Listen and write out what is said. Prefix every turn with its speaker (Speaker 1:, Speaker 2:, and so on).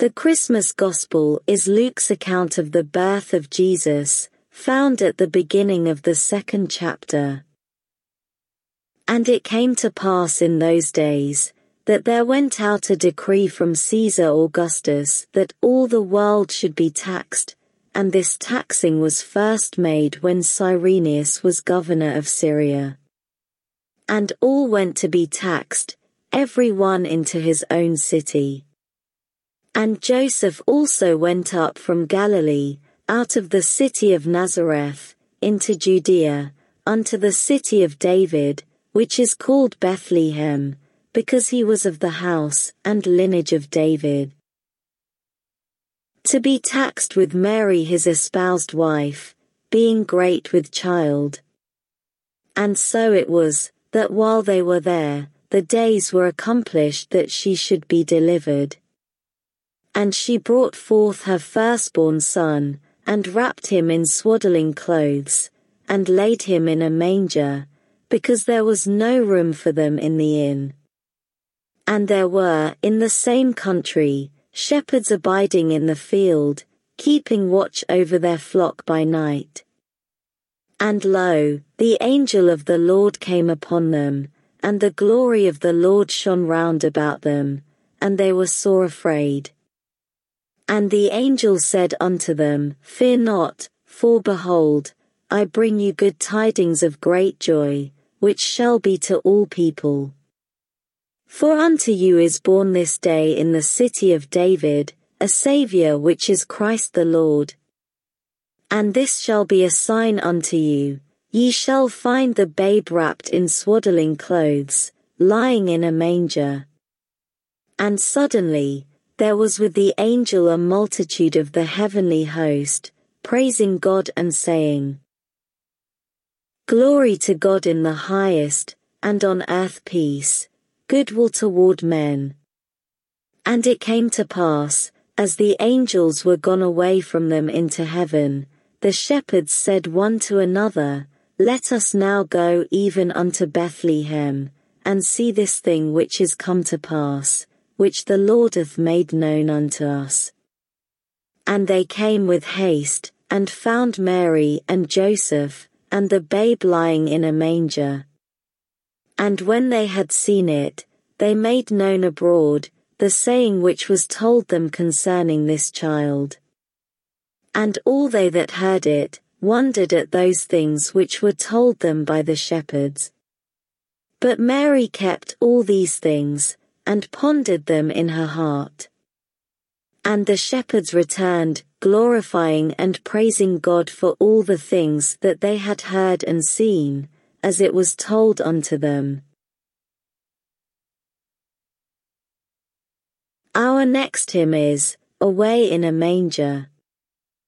Speaker 1: The Christmas Gospel is Luke's account of the birth of Jesus, found at the beginning of the second chapter. And it came to pass in those days, that there went out a decree from Caesar Augustus that all the world should be taxed, and this taxing was first made when Cyrenius was governor of Syria. And all went to be taxed, every one into his own city. And Joseph also went up from Galilee, out of the city of Nazareth, into Judea, unto the city of David, which is called Bethlehem, because he was of the house and lineage of David, to be taxed with Mary his espoused wife, being great with child. And so it was, that while they were there, the days were accomplished that she should be delivered. And she brought forth her firstborn son, and wrapped him in swaddling clothes, and laid him in a manger, because there was no room for them in the inn. And there were, in the same country, shepherds abiding in the field, keeping watch over their flock by night. And lo, the angel of the Lord came upon them, and the glory of the Lord shone round about them, and they were sore afraid. And the angel said unto them, Fear not, for behold, I bring you good tidings of great joy, which shall be to all people. For unto you is born this day in the city of David, a Saviour which is Christ the Lord. And this shall be a sign unto you, ye shall find the babe wrapped in swaddling clothes, lying in a manger. And suddenly, there was with the angel a multitude of the heavenly host, praising God and saying, Glory to God in the highest, and on earth peace, goodwill toward men. And it came to pass, as the angels were gone away from them into heaven, the shepherds said one to another, Let us now go even unto Bethlehem, and see this thing which is come to pass, which the Lord hath made known unto us. And they came with haste, and found Mary and Joseph, and the babe lying in a manger. And when they had seen it, they made known abroad the saying which was told them concerning this child. And all they that heard it wondered at those things which were told them by the shepherds. But Mary kept all these things, and pondered them in her heart. And the shepherds returned, glorifying and praising God for all the things that they had heard and seen, as it was told unto them. Our next hymn is, Away in a Manger.